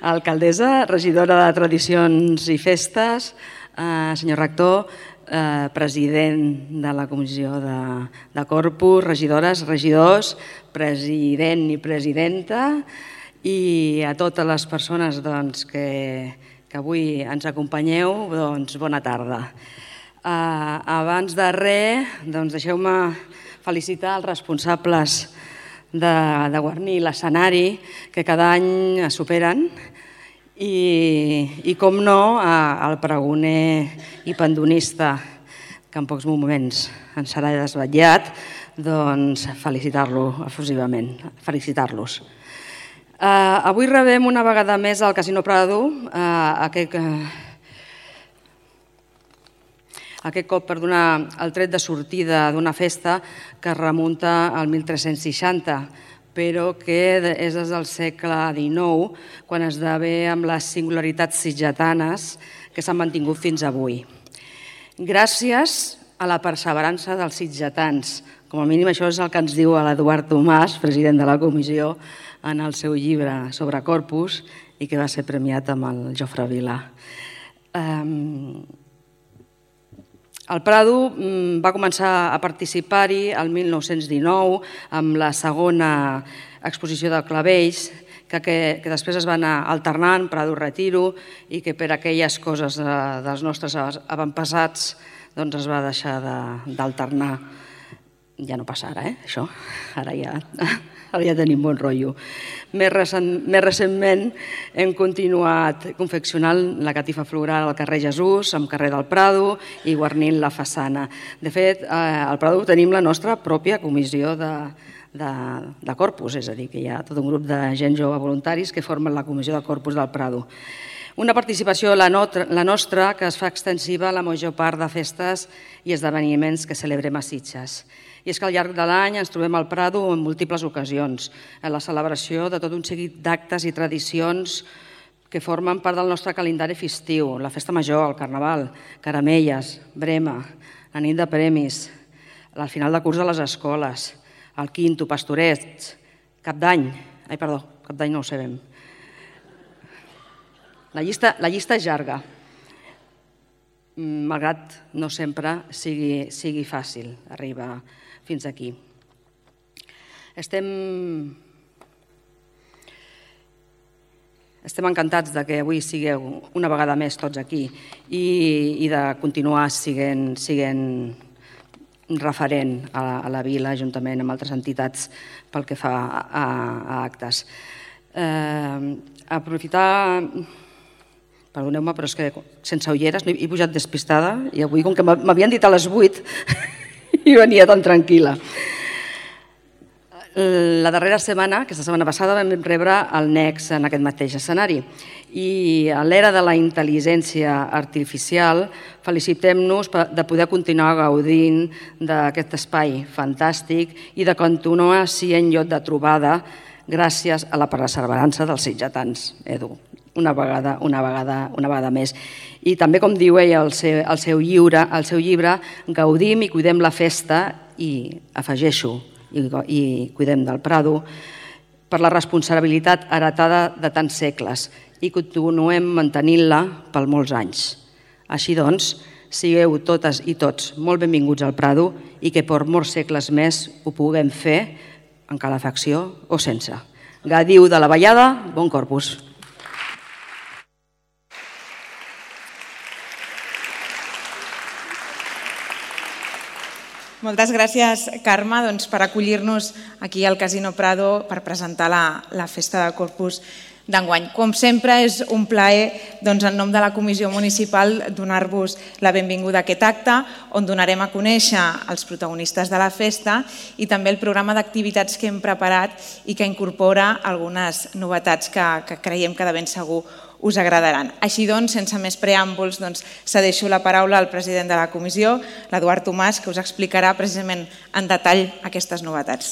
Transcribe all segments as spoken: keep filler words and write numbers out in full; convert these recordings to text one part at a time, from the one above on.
alcaldessa, regidora de Tradicions i Festes, senyor rector, president de la comissió de Corpus, regidores, regidors, president i presidenta, i a totes les persones que avui ens acompanyeu, bona tarda. Abans de res, deixeu-me felicitar els responsables de guarnir l'escenari, que cada any es superen, i, com no, el pregoner i pandonista, que en pocs moments ens serà desvetllat, doncs felicitar-lo efusivament, felicitar-los. Avui rebem una vegada més al Casino Prado, aquest aquest cop per donar el tret de sortida d'una festa que es remunta al mil tres-cents seixanta, però que és des del segle dinou, quan esdevé amb les singularitats sitgetanes que s'han mantingut fins avui. Gràcies a la perseverança dels sitgetans, com a mínim això és el que ens diu l'Eduard Tomàs, president de la comissió, en el seu llibre sobre Corpus, i que va ser premiat amb el Jofre Vilà. El Prado va començar a participar-hi el mil nou-cents dinou amb la segona exposició de clavells, que després es va anar alternant, Prado-Retiro, i que per aquelles coses dels nostres avantpassats es va deixar d'alternar. Ja no passa ara, això. Ara ja tenim bon rotllo. Més recentment hem continuat confeccionant la catifa floral al carrer Jesús, amb carrer del Prado, i guarnint la façana. De fet, al Prado tenim la nostra pròpia comissió de Corpus, és a dir, que hi ha tot un grup de gent jove voluntaris que formen la comissió de Corpus del Prado. Una participació, la nostra, que es fa extensiva a la major part de festes i esdeveniments que celebrem a Sitges. I és que al llarg de l'any ens trobem al Prado en múltiples ocasions, en la celebració de tot un seguit d'actes i tradicions que formen part del nostre calendari festiu, la festa major, el carnaval, caramelles, brema, la nit de premis, el final de curs a les escoles, el quinto, pastorets, cap d'any, ai, perdó, cap d'any no ho sabem. La llista és llarga, malgrat no sempre sigui fàcil arribar fins aquí. Estem encantats que avui sigueu una vegada més tots aquí i de continuar sent referent a la vila juntament amb altres entitats pel que fa a actes. Aprofitar... Perdoneu-me, però és que sense ulleres he pujat despistada i avui, com que m'havien dit a les vuit, i venia tan tranquil·la. La darrera setmana, aquesta setmana passada, vam rebre el Next en aquest mateix escenari. I a l'era de la intel·ligència artificial, felicitem-nos de poder continuar gaudint d'aquest espai fantàstic i de continuar sent lloc de trobada gràcies a la perseverança dels sitgetans, Edu. Una vegada, una vegada, una vegada més. I també, com diu ella al seu llibre, gaudim i cuidem la festa i, afegeixo, i cuidem del Prado per la responsabilitat heretada de tants segles i continuem mantenint-la per molts anys. Així doncs, sigueu totes i tots molt benvinguts al Prado i que per molts segles més ho puguem fer en calefacció o sense. Gaudiu de la ballada, bon Corpus. Moltes gràcies, Carme, per acollir-nos aquí al Casino Prado per presentar la Festa de Corpus d'enguany. Com sempre, és un plaer, en nom de la Comissió Municipal, donar-vos la benvinguda a aquest acte, on donarem a conèixer els protagonistes de la festa i també el programa d'activitats que hem preparat i que incorpora algunes novetats que creiem que de ben segur us agradaran. Així doncs, sense més preàmbuls, cedeixo la paraula al president de la comissió, l'Eduard Tomàs, que us explicarà precisament en detall aquestes novetats.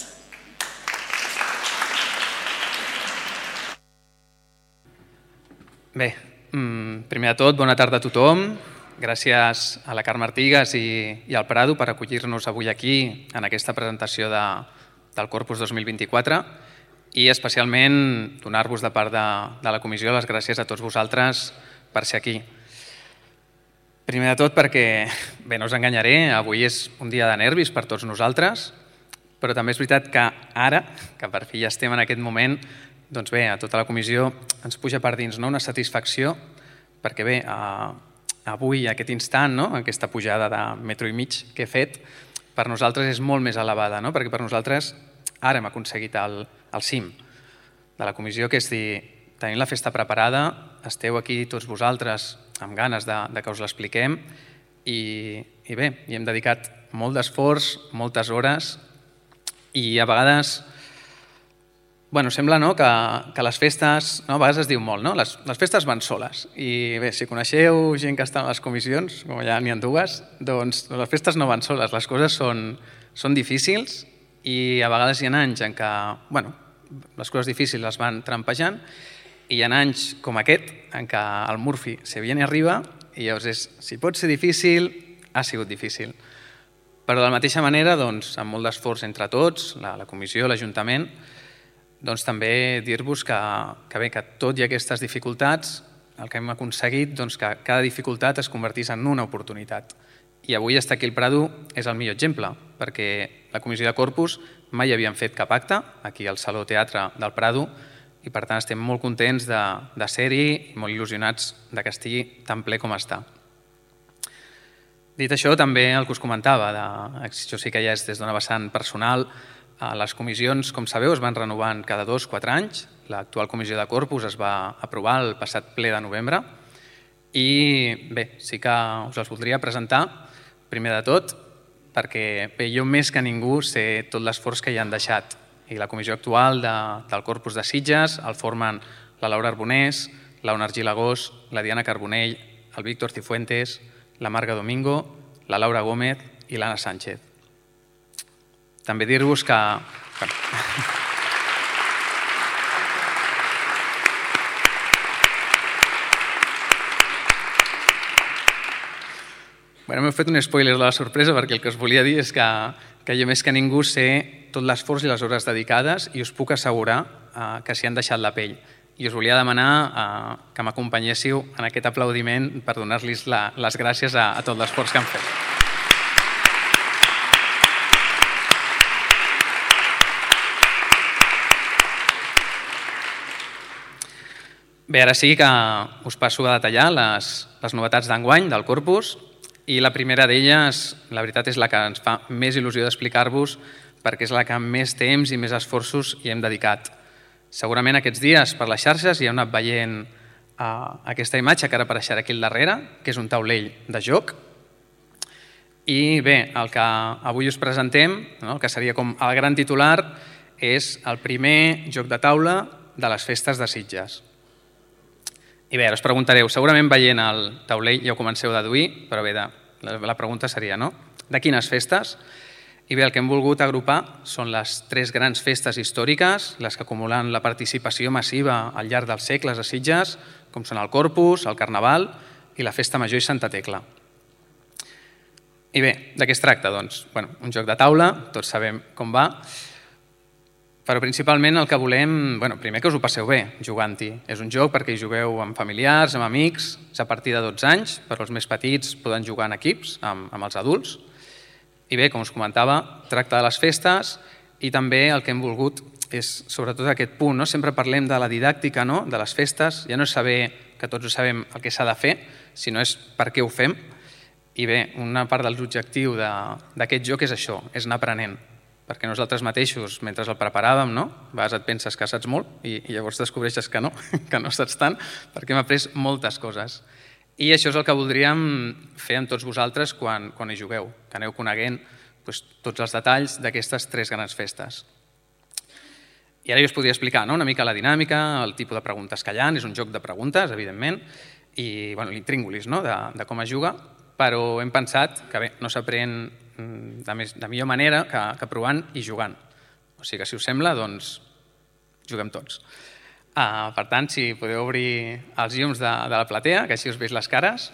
Bé, primer de tot, bona tarda a tothom. Gràcies a la Carme Artigas i al Prado per acollir-nos avui aquí en aquesta presentació del Corpus dos mil vint-i-quatre. i especialment donar-vos de part de, de la comissió les gràcies a tots vosaltres per ser aquí. Primer de tot perquè, bé, no us enganyaré, avui és un dia de nervis per tots nosaltres, però també és veritat que ara, que per fi ja estem en aquest moment, doncs bé, a tota la comissió ens puja per dins una satisfacció, perquè bé, avui, aquest instant, aquesta pujada de metro i mig que he fet, per nosaltres és molt més elevada, perquè per nosaltres ara hem aconseguit el cim de la comissió, que és dir, tenim la festa preparada, esteu aquí tots vosaltres amb ganes de que us l'expliquem i bé, hi hem dedicat molt d'esforç, moltes hores i a vegades Bueno, sembla que les festes, a vegades es diu molt, les festes van soles. I bé, si coneixeu gent que està a les comissions, com ja n'hi ha dues, doncs les festes no van soles, les coses són difícils i a vegades hi ha anys en què les coses difícils les van trampejant i hi ha anys com aquest en què el Murphy se viene arriba i llavors és, si pot ser difícil, ha sigut difícil. Però de la mateixa manera, doncs, amb molt d'esforç entre tots, la comissió, l'Ajuntament, doncs també dir-vos que, bé, que tot i aquestes dificultats, el que hem aconseguit, doncs que cada dificultat es convertís en una oportunitat. I avui estar aquí al Prado és el millor exemple, perquè la comissió de Corpus mai havíem fet cap acte aquí al Saló Teatre del Prado i per tant estem molt contents de ser-hi i molt il·lusionats que estigui tan ple com està. Dit això, també el que us comentava, això sí que ja és des d'una vessant personal, les comissions, com sabeu, es van renovant cada dos o quatre anys. L'actual comissió de Corpus es va aprovar el passat ple de novembre i bé, sí que us els voldria presentar, primer de tot, perquè bé, jo més que ningú sé tot l'esforç que hi han deixat i la comissió actual del Corpus de Sitges el formen la Laura Arbonés, l'Ona Argilagós, la Diana Carbonell, el Víctor Cifuentes, la Marga Domingo, la Laura Gómez i l'Anna Sánchez. També dir-vos que... Bé, m'heu fet un spoiler de la sorpresa perquè el que us volia dir és que jo més que ningú sé tot l'esforç i les hores dedicades i us puc assegurar que s'hi han deixat la pell. I us volia demanar que m'acompanyéssiu en aquest aplaudiment per donar-los les gràcies a tot l'esforç que han fet. Bé, ara sí que us passo a detallar les novetats d'enguany del Corpus i la primera d'elles, la veritat, és la que ens fa més il·lusió d'explicar-vos perquè és la que més temps i més esforços hi hem dedicat. Segurament aquests dies per les xarxes hi heu anat veient aquesta imatge que ara apareixerà aquí al darrere, que és un taulell de joc. I bé, el que avui us presentem, el que seria com el gran titular, és el primer joc de taula de les festes de Sitges. I bé, ara us preguntareu, segurament veient el taulell ja ho comenceu a deduir, però bé, la pregunta seria, no? De quines festes? I bé, el que hem volgut agrupar són les tres grans festes històriques, les que acumulen la participació massiva al llarg dels segles a Sitges, com són el Corpus, el Carnaval i la Festa Major i Santa Tecla. I bé, de què es tracta? Doncs, bueno, un joc de taula, tots sabem com va, però principalment el que volem, bueno, primer que us ho passeu bé jugant-hi. És un joc perquè hi jugueu amb familiars, amb amics, és a partir de dotze anys, però els més petits poden jugar en equips amb els adults. I bé, com us comentava, tracta de les festes i també el que hem volgut és sobretot aquest punt. Sempre parlem de la didàctica de les festes, ja no és saber que tots ho sabem el que s'ha de fer, sinó és per què ho fem. I bé, una part dels objectius d'aquest joc és això, és anar aprenent. Perquè nosaltres mateixos, mentre el preparàvem, a vegades et penses que saps molt i llavors descobreixes que no, que no saps tant, perquè hem après moltes coses. I això és el que voldríem fer amb tots vosaltres quan hi jugueu, que aneu coneguent tots els detalls d'aquestes tres grans festes. I ara jo us podria explicar una mica la dinàmica, el tipus de preguntes que hi ha, és un joc de preguntes, evidentment, i l'intríngulis de com es juga, però hem pensat que bé, no s'aprèn de millor manera que provant i jugant. O sigui que, si us sembla, doncs juguem tots. Per tant, si podeu obrir els llums de la platea, que així us veig les cares.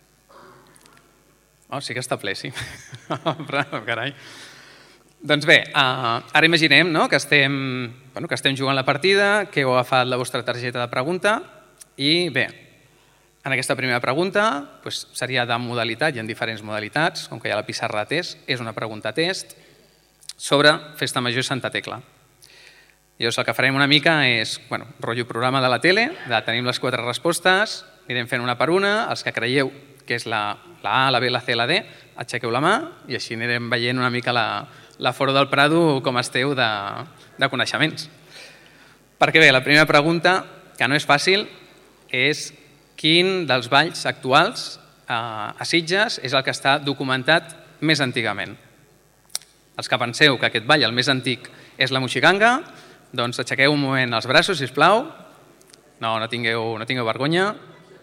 Oh, sí que està ple, sí. Carai. Doncs bé, ara imaginem que estem bueno, que estem jugant la partida, que heu agafat la vostra targeta de pregunta i bé, en aquesta primera pregunta doncs, seria de modalitat, hi ha diferents modalitats, com que hi ha la pissarra de test, és una pregunta test sobre Festa Major i Santa Tecla. Llavors el que farem una mica és, bueno, rotllo programa de la tele, de tenim les quatre respostes, anirem fent una per una, els que creieu que és la, la A, la B, la C, la D, aixequeu la mà i així anirem veient una mica la, la Foro del Prado com esteu de, de coneixements. Perquè bé, la primera pregunta, que no és fàcil, és quin dels balls actuals eh, a Sitges és el que està documentat més antigament. Els que penseu que aquest ball, el més antic, és la moixiganga, doncs aixequeu un moment els braços, sisplau. No, no tingueu, no tingueu vergonya.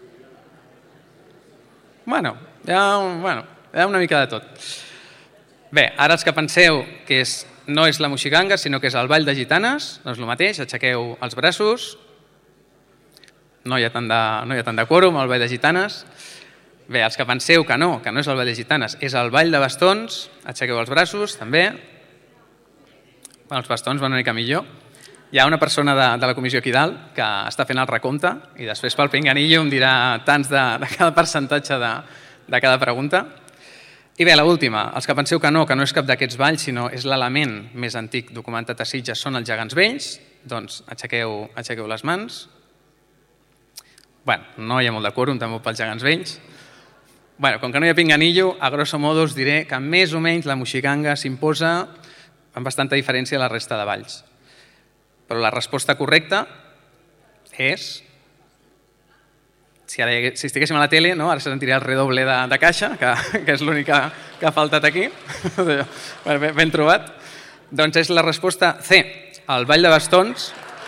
Bueno, hi ha, bueno, hi ha una mica de tot. Bé, ara els que penseu que és, no és la moixiganga, sinó que és el ball de gitanes, doncs el mateix, aixequeu els braços. No hi ha tant de, no hi ha tant de quòrum, el ball de gitanes. Bé, els que penseu que no, que no és el ball de gitanes, és el ball de bastons, aixequeu els braços, també. Bueno, els bastons van una mica millor. Hi ha una persona de, de la comissió aquí dalt que està fent el recompte i després pel pinganillo em dirà tants de, de cada percentatge de, de cada pregunta. I bé, l'última, els que penseu que no, que no és cap d'aquests balls, sinó és l'element més antic documentat a Sitges, són els gegants vells, doncs aixequeu, aixequeu les mans. Bueno, no hi ha molt de quòrum també pels gegants vells. Bueno, com que no hi ha pinganillo, a grosso modo us diré que més o menys la moixiganga s'imposa amb bastanta diferència a la resta de balls. Però la resposta correcta és... Si, ara, si estiguéssim a la tele, no? Ara se sentiria el redoble de, de caixa, que, que és l'únic que, que ha faltat aquí. Ben, ben trobat. Doncs és la resposta C, el ball de bastons.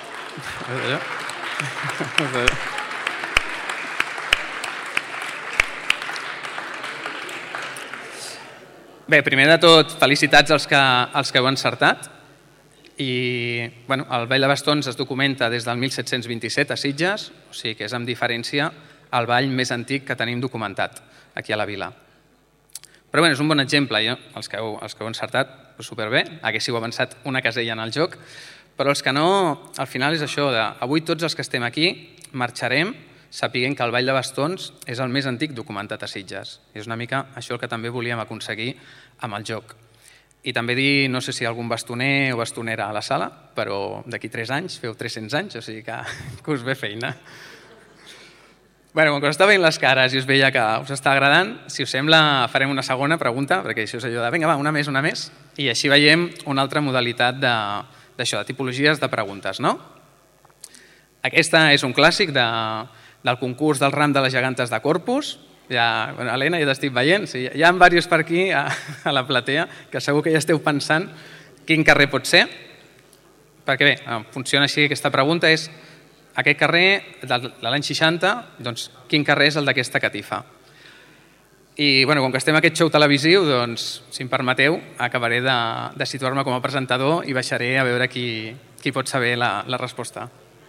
Bé, primer de tot, felicitats als que, als que heu encertat. I bueno, el ball de bastons es documenta des del mil set-cents vint-i-set a Sitges, o sigui que és amb diferència el ball més antic que tenim documentat aquí a la vila. Però bé, és un bon exemple, eh? els, que heu, els que heu encertat, doncs superbé, haguéssiu avançat una casella en el joc, però els que no, al final és això, de, avui tots els que estem aquí marxarem sapiguent que el ball de bastons és el més antic documentat a Sitges. És una mica això el que també volíem aconseguir amb el joc. I també dir, no sé si hi ha algun bastoner o bastonera a la sala, però d'aquí tres anys, feu tres-cents anys, o sigui que, que us ve feina. Bé, com que us està veient les cares i us veia que us està agradant, si us sembla farem una segona pregunta, perquè això és allò de, vinga, va, una més, una més, i així veiem una altra modalitat d'això, de, de tipologies de preguntes, no? Aquesta és un clàssic de, del concurs del ram de les gegantes de Corpus. Ja, bueno, Helena, ja t'estic veient, sí, hi ha diversos per aquí a, a la platea que segur que ja esteu pensant quin carrer pot ser, perquè bé, funciona així aquesta pregunta, és aquest carrer de l'any seixanta, doncs quin carrer és el d'aquesta catifa? I bueno, com que estem a aquest show televisiu, doncs, si em permeteu, acabaré de, de situar-me com a presentador i baixaré a veure qui, qui pot saber la, la resposta.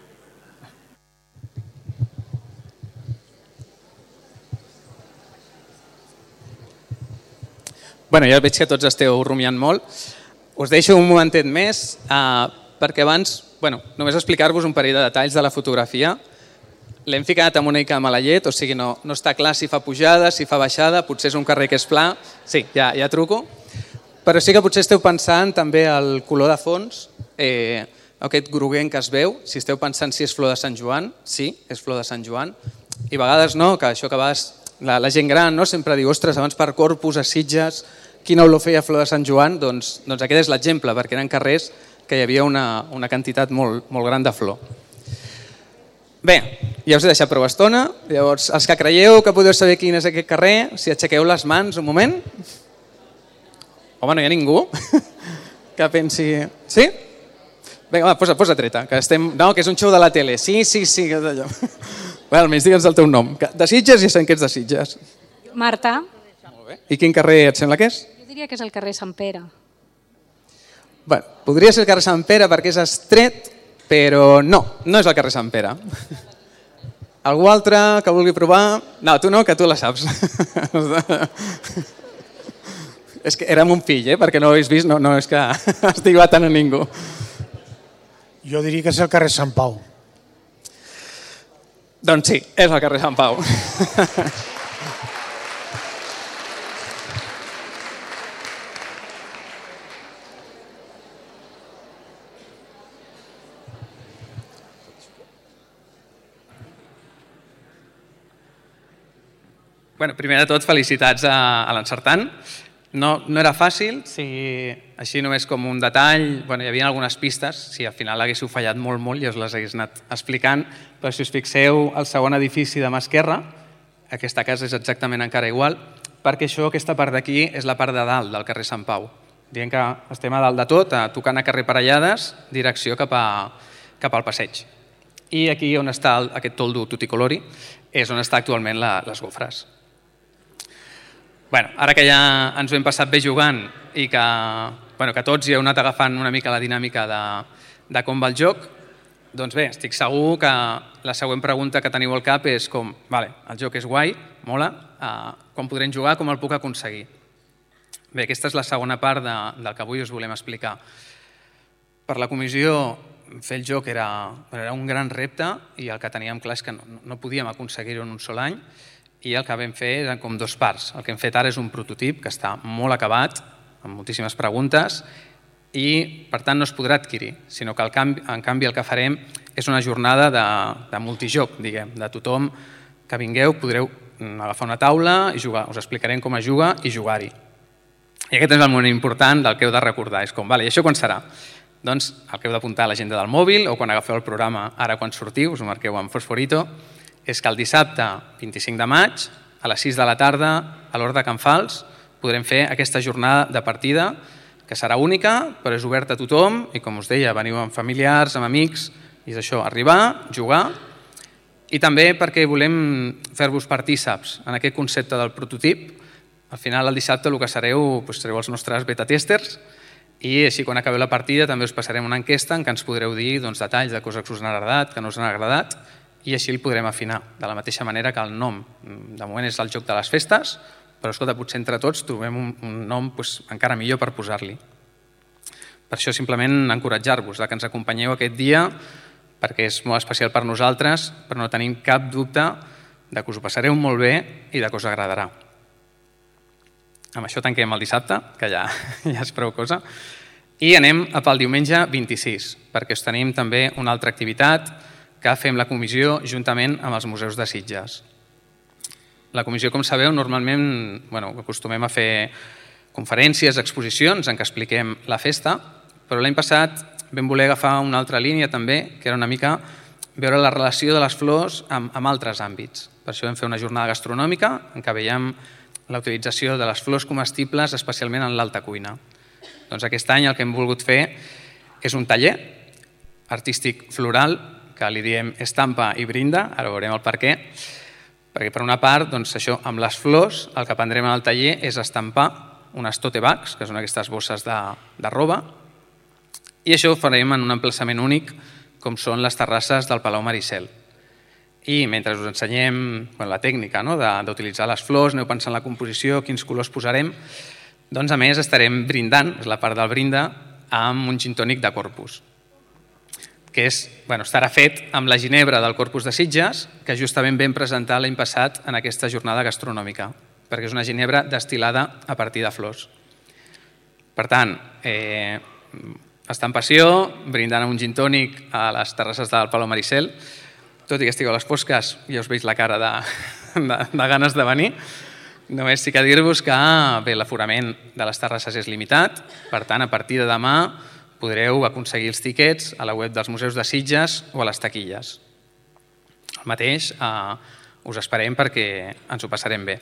Bueno, ja veig que tots esteu rumiant molt. Us deixo un momentet més eh, perquè abans, bueno, només explicar-vos un parell de detalls de la fotografia. L'hem ficat amb una mica de mala llet, o sigui, no, no està clar si fa pujada, si fa baixada, potser és un carrer que és pla. Sí, ja, ja truco. Però sí que potser esteu pensant també el color de fons, eh, aquest groguent que es veu, si esteu pensant si és flor de Sant Joan, sí, és flor de Sant Joan. I a vegades no, que això que vas... La, la gent gran no? Sempre diu, ostres, abans per Corpus, a Sitges, quina olor feia flor de Sant Joan? Doncs, doncs aquest és l'exemple, perquè eren carrers que hi havia una, una quantitat molt, molt gran de flor. Bé, ja us he deixat prou estona, llavors els que creieu que podeu saber quin és aquest carrer, si aixequeu les mans un moment. Home, no hi ha ningú que pensi... Sí? Vinga, va, posa, posa treta, que estem... No, que és un show de la tele. Sí, sí, sí, que és allò. Bé, almenys digue'ns el teu nom. De Sitges i sent que ets de Sitges. Marta. Molt bé. I quin carrer et sembla que és? Jo diria que és el carrer Sant Pere. Bé, podria ser el carrer Sant Pere perquè és estret, però no, no és el carrer Sant Pere. Algú altre que vulgui provar? No, tu no, que tu la saps. És que era mon fill, eh? Perquè no ho habéis vist, no, no és que estigui batant a ningú. Jo diria que és el carrer Sant Pau. Doncs sí, és el carrer Sant Pau. Bueno, primer de tot, felicitats a, a l'encertant. No, no era fàcil, si així només com un detall, bueno, hi havia algunes pistes, si al final haguéssiu fallat molt, molt, i us les hagués anat explicant, però si us fixeu al segon edifici de mà esquerra, aquesta casa és exactament encara igual, perquè això, aquesta part d'aquí, és la part de dalt del carrer Sant Pau. Dient que estem a dalt de tot, tocant a carrer Parellades, direcció cap, a, cap al passeig. I aquí on està el, aquest toldo tuticolori és on està actualment la, les gofres. Bueno, ara que ja ens ho hem passat bé jugant i que, bueno, que tots hi heu anat agafant una mica la dinàmica de, de com va el joc, doncs bé, estic segur que la següent pregunta que teniu al cap és com, vale, el joc és guai, mola, eh, quan podrem jugar, com el puc aconseguir? Bé, aquesta és la segona part de, del que avui us volem explicar. Per la comissió, fer el joc era, era un gran repte i el que teníem clar és que no, no podíem aconseguir-ho en un sol any, i el que vam fer eren com dos parts. El que hem fet ara és un prototip que està molt acabat, amb moltíssimes preguntes, i per tant no es podrà adquirir, sinó que en canvi el que farem és una jornada de, de multijoc, diguem, de tothom que vingueu, podreu agafar una taula i jugar, us explicarem com es juga i jugar-hi. I aquest és el moment important del que heu de recordar, és com, vale, i això quan serà? Doncs el que heu d'apuntar a l'agenda del mòbil o quan agafeu el programa ara quan sortiu, us ho marqueu amb fosforito, és que el dissabte vint-i-cinc de maig, a les sis de la tarda, a l'Hort de Can Fals, podrem fer aquesta jornada de partida, que serà única, però és oberta a tothom, i com us deia, veniu amb familiars, amb amics, i és això, arribar, jugar, i també perquè volem fer-vos partíceps en aquest concepte del prototip. Al final, el dissabte, el que sereu, doncs sereu els nostres beta-testers, i així quan acabeu la partida també us passarem una enquesta en què ens podreu dir doncs, detalls de coses que us han agradat, que no us han agradat, i així el podrem afinar, de la mateixa manera que el nom. De moment és el joc de les festes, però escolta, potser entre tots trobem un, un nom doncs, encara millor per posar-li. Per això simplement encoratjar-vos que ens acompanyeu aquest dia, perquè és molt especial per nosaltres, però no tenim cap dubte de que us ho passareu molt bé i de que us agradarà. Amb això tanquem el dissabte, que ja, ja és prou cosa, i anem a pel diumenge vint-i-sis, perquè us tenim també una altra activitat que fem la comissió juntament amb els museus de Sitges. La comissió, com sabeu, normalment bueno, acostumem a fer conferències, exposicions en què expliquem la festa, però l'any passat vam voler agafar una altra línia també, que era una mica veure la relació de les flors amb, amb altres àmbits. Per això vam fer una jornada gastronòmica en què veiem la utilització de les flors comestibles, especialment en l'alta cuina. Doncs aquest any el que hem volgut fer és un taller artístic floral, que li diem estampa i brinda, ara veurem el per què, perquè per una part, doncs això, amb les flors, el que aprendrem al taller és estampar unes tote bags, que són aquestes bosses de, de roba, i això ho farem en un emplaçament únic, com són les terrasses del Palau Maricel. I mentre us ensenyem bueno, la tècnica no? d'utilitzar les flors, aneu pensant la composició, quins colors posarem, doncs a més estarem brindant, és la part del brinda, amb un gin tònic de Corpus, que és, bueno, estarà fet amb la ginebra del Corpus de Sitges, que justament vam presentar l'any passat en aquesta jornada gastronòmica, perquè és una ginebra destil·lada a partir de flors. Per tant, eh, estampació, brindant amb un gin tònic a les terrasses del Palau Maricel, tot i que estigueu a les fosques, ja us veig la cara de, de, de ganes de venir. Només sí que dir-vos que bé, l'aforament de les terrasses és limitat, per tant, a partir de demà podreu aconseguir els tiquets a la web dels museus de Sitges o a les taquilles. El mateix eh, us esperem perquè ens ho passarem bé.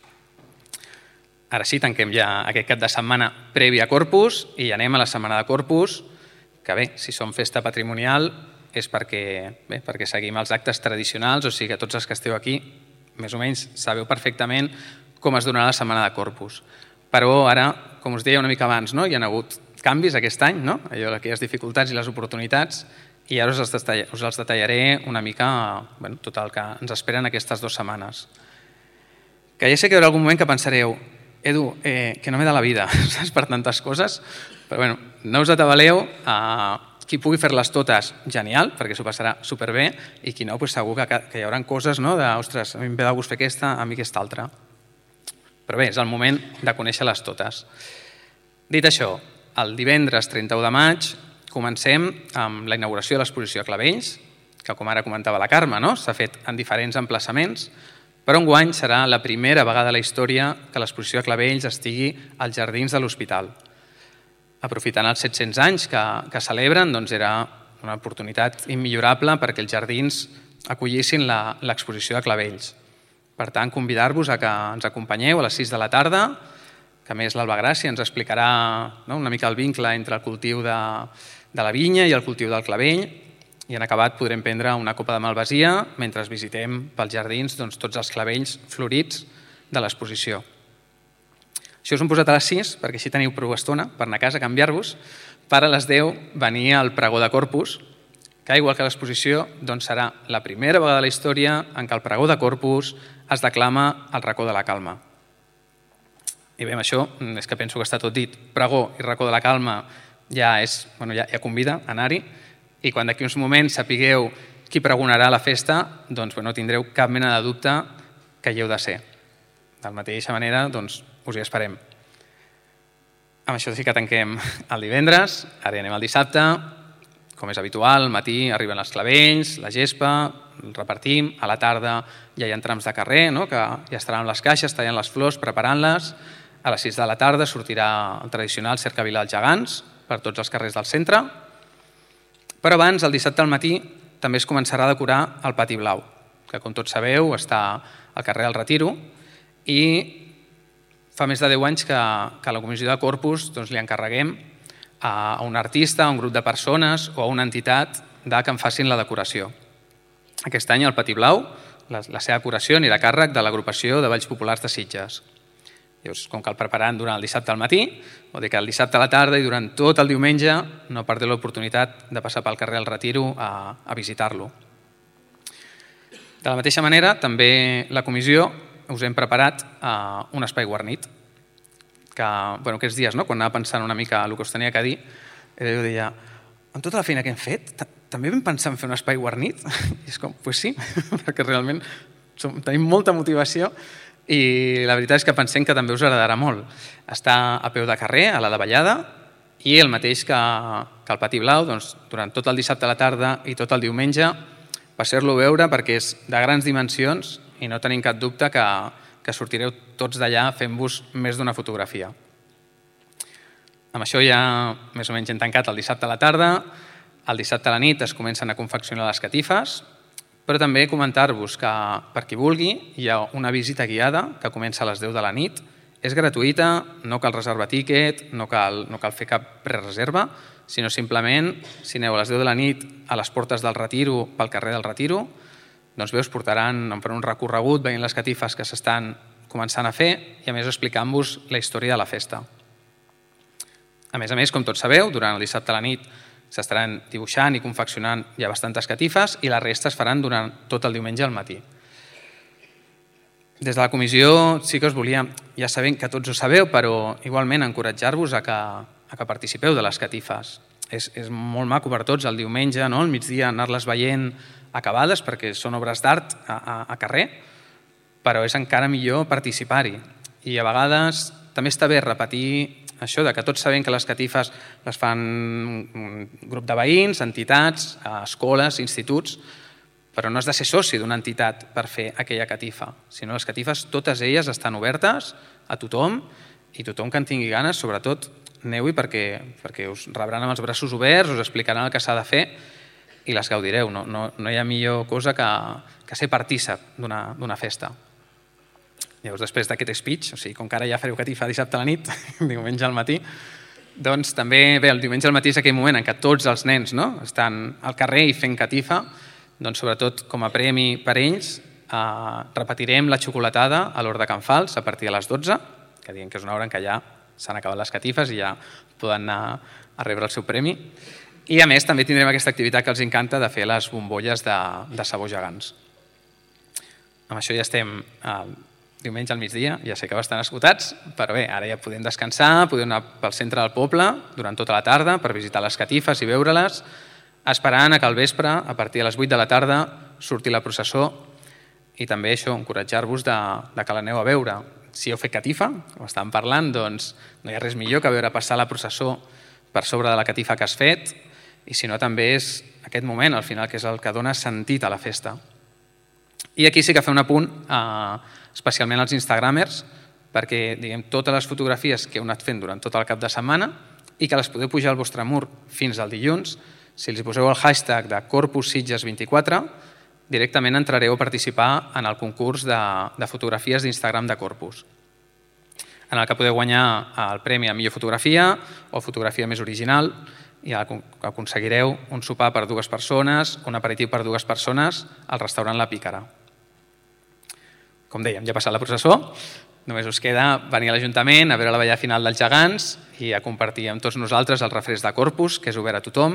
Ara sí, tanquem ja aquest cap de setmana previ a Corpus i anem a la setmana de Corpus, que bé, si som festa patrimonial és perquè, bé, perquè seguim els actes tradicionals, o sigui que tots els que esteu aquí més o menys sabeu perfectament com es donarà la setmana de Corpus. Però ara, com us deia una mica abans, no? Hi ha hagut canvis aquest any, no? Allò d'aquelles dificultats i les oportunitats, i ara us els, detall, us els detallaré una mica bueno, tot el que ens esperen aquestes dues setmanes. Que ja sé que hi haurà algun moment que pensareu Edu, eh, que no m'he de la vida, saps, per tantes coses, però bueno, no us atabaleu, eh, qui pugui fer-les totes, genial, perquè s'ho passarà superbé, i qui no, doncs segur que, que hi haurà coses, no?, de, ostres, a mi em ve de gust fer aquesta, a mi aquesta altra. Però bé, és el moment de conèixer-les totes. Dit això, el divendres trenta-u de maig comencem amb la inauguració de l'exposició Clavells, que com ara comentava la Carme, no?, s'ha fet en diferents emplaçaments, però enguany serà la primera vegada a la història que l'exposició Clavells estigui als jardins de l'hospital. Aprofitant els set-cents anys que, que celebren, doncs era una oportunitat immillorable perquè els jardins acollissin l'exposició de Clavells. Per tant, convidar-vos a que ens acompanyeu a les sis de la tarda, que a més l'Alba Gràcia ens explicarà, no?, una mica el vincle entre el cultiu de, de la vinya i el cultiu del clavell, i en acabat podrem prendre una copa de malvasia mentre visitem pels jardins doncs, tots els clavells florits de l'exposició. Això us hem posat a les sis perquè així teniu prou estona per anar a casa a canviar-vos, per a les deu venir el pregó de Corpus, que igual que l'exposició doncs serà la primera vegada de la història en què el pregó de Corpus es declama al racó de la Calma. I bé, amb això és que penso que està tot dit. Pregó i racó de la Calma ja, és, bueno, ja, ja convida a anar-hi, i quan d'aquí uns moments sapigueu qui pregonarà a la festa, doncs no tindreu cap mena de dubte que hi heu de ser. De la mateixa manera, doncs, us hi esperem. Amb això sí que tanquem el divendres, ara anem al dissabte, com és habitual, al matí arriben els clavells, la gespa, el repartim, a la tarda ja hi ha trams de carrer, no?, que ja estaran les caixes, tallant les flors, preparant-les. A les sis de la tarda sortirà el tradicional cercavila dels gegants per tots els carrers del centre. Però abans, el dissabte al matí, també es començarà a decorar el Pati Blau, que com tots sabeu està al carrer del Retiro, i fa més de deu anys que, que a la Comissió de Corpus doncs, li encarreguem a un artista, a un grup de persones o a una entitat de que en facin la decoració. Aquest any el Pati Blau, la, la seva decoració anirà a càrrec de l'agrupació de Balls Populars de Sitges. Llavors, com que el prepararan durant el dissabte al matí, vol dir que el dissabte a la tarda i durant tot el diumenge no perdeu l'oportunitat de passar pel carrer del Retiro a, a visitar-lo. De la mateixa manera, també la comissió us hem preparat uh, un espai guarnit, que bueno, aquests dies, no?, quan anava pensant una mica el que us tenia que dir, jo deia, amb tota la feina que hem fet, també vam pensar en fer un espai guarnit? I és com, doncs pues sí, perquè realment som, tenim molta motivació. I la veritat és que pensem que també us agradarà molt. Està a peu de carrer, a la davallada, i el mateix que, que el Pati Blau, doncs, durant tot el dissabte a la tarda i tot el diumenge, passer-lo a veure perquè és de grans dimensions i no tenim cap dubte que, que sortireu tots d'allà fent-vos més d'una fotografia. Amb això ja més o menys hem tancat el dissabte a la tarda. El dissabte a la nit es comencen a confeccionar les catifes, però també comentar-vos que, per qui vulgui, hi ha una visita guiada que comença a les deu de la nit. És gratuïta, no cal reservar tíquet, no cal, no cal fer cap prereserva, sinó simplement, si aneu a les deu de la nit a les portes del Retiro, pel carrer del Retiro, doncs bé, us portaran per un recorregut veient les catifes que s'estan començant a fer i a més explicant-vos la història de la festa. A més a més, com tots sabeu, durant el dissabte a la nit s'estaran dibuixant i confeccionant ja bastantes catifes i la resta es faran durant tot el diumenge al matí. Des de la comissió sí que us volia, ja sabem que tots ho sabeu, però igualment encoratjar-vos a que, a que participeu de les catifes. És, és molt maco per tots el diumenge, no?, al migdia, anar-les veient acabades perquè són obres d'art a, a, a carrer, però és encara millor participar-hi. I a vegades també està bé repetir això de que tots sabem que les catifes les fan un grup de veïns, entitats, escoles, instituts, però no has de ser soci d'una entitat per fer aquella catifa, sinó les catifes totes elles estan obertes a tothom i tothom que en tingui ganes, sobretot aneu-hi perquè, perquè us rebran amb els braços oberts, us explicaran el que s'ha de fer i les gaudireu. No, no, no hi ha millor cosa que, que ser partícip d'una d'una festa. Llavors, després d'aquest speech, o sigui, com que ara ja fareu catifa dissabte a la nit, diumenge al matí, doncs també, bé, el diumenge al matí és aquell moment en què tots els nens, no?, estan al carrer i fent catifa, doncs sobretot com a premi per ells, eh, repetirem la xocolatada a l'hora de Can Fals a partir de les dotze, que diem que és una hora en què ja s'han acabat les catifes i ja poden anar a rebre el seu premi. I a més també tindrem aquesta activitat que els encanta de fer les bombolles de, de sabó gegants. Amb això ja estem... Eh, diumenge al migdia, ja sé que bastant esgotats, però bé, ara ja podem descansar, podem anar pel centre del poble durant tota la tarda per visitar les catifes i veure-les, esperant que al vespre, a partir de les vuit de la tarda, surti la processó i també això, encoratjar-vos de, de que l'aneu a veure. Si heu fet catifa, com estàvem parlant, doncs no hi ha res millor que veure passar la processó per sobre de la catifa que has fet i si no també és aquest moment, al final, que és el que dona sentit a la festa. I aquí sí que fer un apunt, eh, especialment als instagramers, perquè diguem, totes les fotografies que heu anat fent durant tot el cap de setmana i que les podeu pujar al vostre mur fins al dilluns, si els poseu el hashtag de Corpus Sitges vint-i-quatre, directament entrareu a participar en el concurs de, de fotografies d'Instagram de Corpus, en el que podeu guanyar el premi a millor fotografia o fotografia més original i aconseguireu un sopar per dues persones, un aperitiu per dues persones al restaurant La Pícara. Com dèiem, ja ha passat la processó, només us queda venir a l'Ajuntament a veure la balla final dels gegants i a compartir amb tots nosaltres el refresc de Corpus, que és obert a tothom.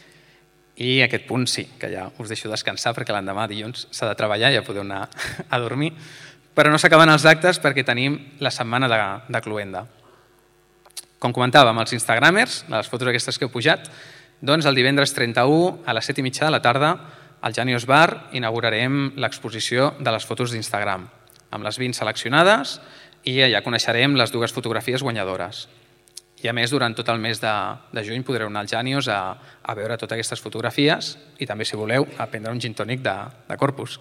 I aquest punt sí, que ja us deixo descansar perquè l'endemà dilluns s'ha de treballar, ja podeu anar a dormir. Però no s'acaben els actes perquè tenim la setmana de, de Cluenda. Com comentàvem, els instagramers, les fotos aquestes que heu pujat, doncs el divendres trenta-u a les set i mitja de la tarda al Janios Bar inaugurarem l'exposició de les fotos d'Instagram, amb les vint seleccionades i allà coneixerem les dues fotografies guanyadores. I a més, durant tot el mes de, de juny podreu anar al Janios a, a veure totes aquestes fotografies i també, si voleu, a prendre un gin tònic de, de Corpus.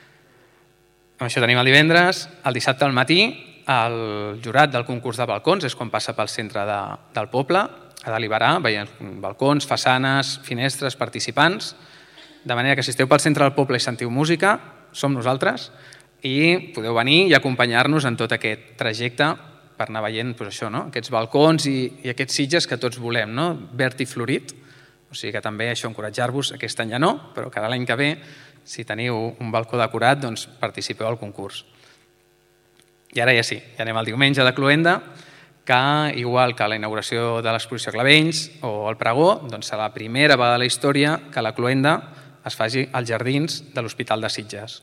Amb això tenim el divendres. El dissabte al matí, el jurat del concurs de balcons és quan passa pel centre de, del poble a deliberar, veient balcons, façanes, finestres, participants, de manera que si esteu pel centre del poble i sentiu música, som nosaltres, i podeu venir i acompanyar-nos en tot aquest trajecte per anar veient doncs això, no? Aquests balcons i, i aquests Sitges que tots volem, no? Verd i florit. O sigui que també això, encoratjar-vos, aquest any ja no, però que l'any que ve, si teniu un balcó decorat, doncs participeu al concurs. I ara ja sí, ja anem al diumenge de Cluenda, que igual que la inauguració de l'exposició Clavells o el pregó, doncs serà la primera vegada de la història que la Cluenda es faci als jardins de l'Hospital de Sitges.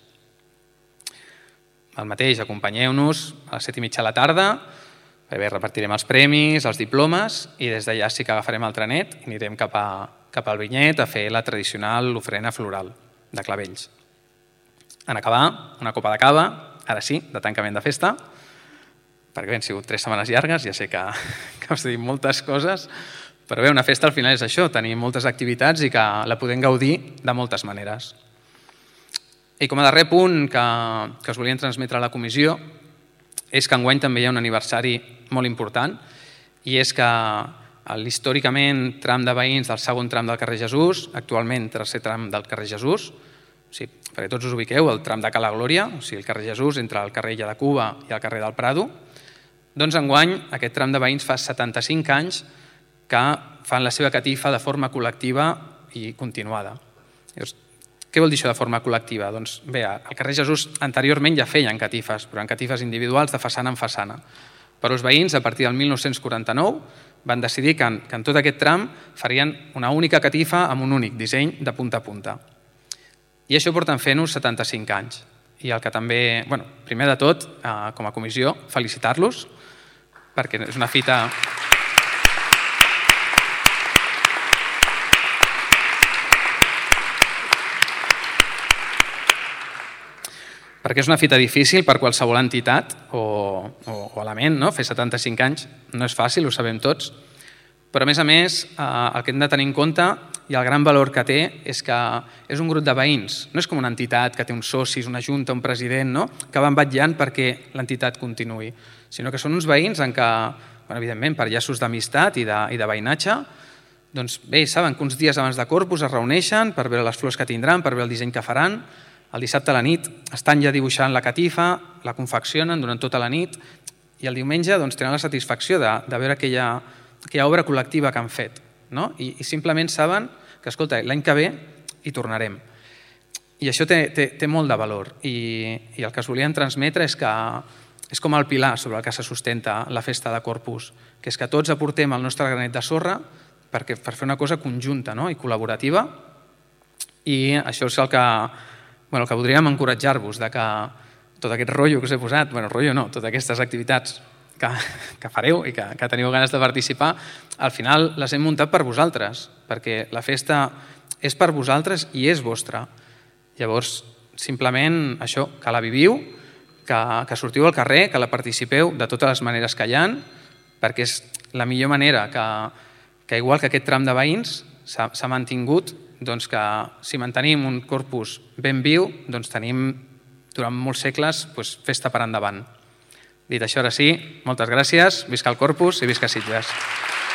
El mateix, acompanyeu-nos a les set i mitja de la tarda, bé, repartirem els premis, els diplomes i des d'allà sí que agafarem el trenet i anirem cap, a, cap al vinyet a fer la tradicional ofrena floral de Clavells. En acabar, una copa de cava, ara sí, de tancament de festa, perquè bé, han sigut tres setmanes llargues, ja sé que, que us dic moltes coses, però bé, una festa al final és això, tenir moltes activitats i que la podem gaudir de moltes maneres. I com a darrer punt que, que us volíem transmetre a la comissió és que enguany també hi ha un aniversari molt important i és que l'històricament tram de veïns del segon tram del carrer Jesús, actualment tercer tram del carrer Jesús, o sigui, perquè tots us ubiqueu, el tram de Cala Glòria, o sigui, el carrer Jesús entre el carrer Illa de Cuba i el carrer del Prado, doncs enguany aquest tram de veïns fa setanta-cinc anys que fan la seva catifa de forma col·lectiva i continuada. Què vol dir això de forma col·lectiva? Doncs bé, al carrer Jesús anteriorment ja feien catifes, però en catifes individuals de façana en façana. Però els veïns, a partir del mil nou-cents quaranta-nou, van decidir que en, que en tot aquest tram farien una única catifa amb un únic disseny de punta a punta. I això porten fent-ho setanta-cinc anys. I el que també, bueno, primer de tot, eh, com a comissió, felicitar-los, perquè és una fita... perquè és una fita difícil per qualsevol entitat o, o, o element, no? Fer setanta-cinc anys no és fàcil, ho sabem tots, però a més a més eh, el que hem de tenir en compte i el gran valor que té és que és un grup de veïns, no és com una entitat que té uns socis, una junta, un president, no? Que van vetllant perquè l'entitat continuï, sinó que són uns veïns en què, bueno, evidentment, per llaços d'amistat i, de, i de veïnatge, doncs bé, saben que uns dies abans de Corpus es reuneixen per veure les flors que tindran, per veure el disseny que faran. El dissabte a la nit estan ja dibuixant la catifa, la confeccionen durant tota la nit i el diumenge doncs, tenen la satisfacció de, de veure aquella, aquella obra col·lectiva que han fet. No? I, I simplement saben que, escolta, l'any que ve hi tornarem. I això té, té, té molt de valor. I, I el que us volíem transmetre és que és com el pilar sobre el que se sustenta la festa de Corpus, que és que tots aportem el nostre granet de sorra perquè, per fer una cosa conjunta, no? I col·laborativa. I això és el que... Bueno, el que voldríem encoratjar-vos, de que, tot aquest rotllo que us he posat, bueno, rotllo no, totes aquestes activitats que, que fareu i que, que teniu ganes de participar, al final les hem muntat per vosaltres, perquè la festa és per vosaltres i és vostra. Llavors, simplement això, que la viviu, que, que sortiu al carrer, que la participeu de totes les maneres que hi ha, perquè és la millor manera que, que igual que aquest tram de veïns s'ha mantingut, doncs que si mantenim un corpus ben viu, doncs tenim durant molts segles doncs, festa per endavant. Dit això, ara sí, moltes gràcies, visca el Corpus i visca Sitges.